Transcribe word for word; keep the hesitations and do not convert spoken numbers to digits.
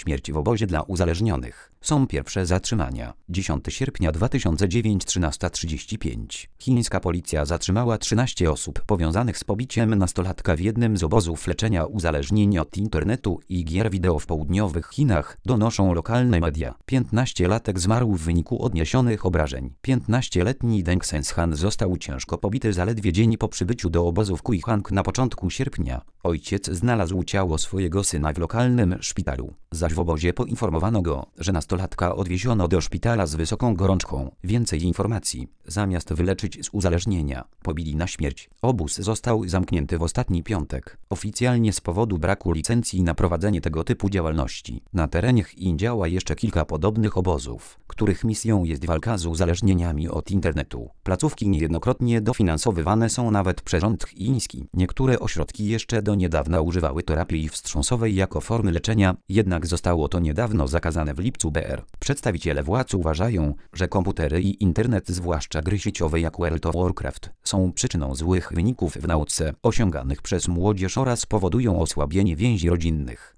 śmierć w obozie dla uzależnionych. Są pierwsze zatrzymania. dziesiątego sierpnia dwa tysiące dziewiątego, trzynasta trzydzieści pięć. Chińska policja zatrzymała trzynaście osób powiązanych z pobiciem nastolatka w jednym z obozów leczenia uzależnień od internetu i gier wideo w południowych Chinach, donoszą lokalne media. piętnastolatek zmarł w wyniku odniesionych obrażeń. piętnastoletni Deng Shenshan został ciężko pobity zaledwie dzień po przybyciu do obozu w Kuihang na początku sierpnia. Ojciec znalazł ciało swojego syna w lokalnym szpitalu, zaś w obozie poinformowano go, że nastolatka odwieziono do szpitala z wysoką gorączką. Więcej informacji. Zamiast wyleczyć z uzależnienia, pobili na śmierć. Obóz został zamknięty w ostatni piątek, oficjalnie z powodu braku licencji na prowadzenie tego typu działalności. Na terenie Chin działa jeszcze kilka podobnych obozów, których misją jest walka z uzależnieniami od internetu. Placówki niejednokrotnie dofinansowywane są nawet przez rząd chiński. Niektóre ośrodki jeszcze do niedawna używały terapii wstrząsowej jako formy leczenia, jednak zostało to niedawno zakazane w lipcu B R. Przedstawiciele władz uważają, że komputery i internet, zwłaszcza gry sieciowe jak World of Warcraft, są przyczyną złych wyników w nauce osiąganych przez młodzież oraz powodują osłabienie więzi rodzinnych.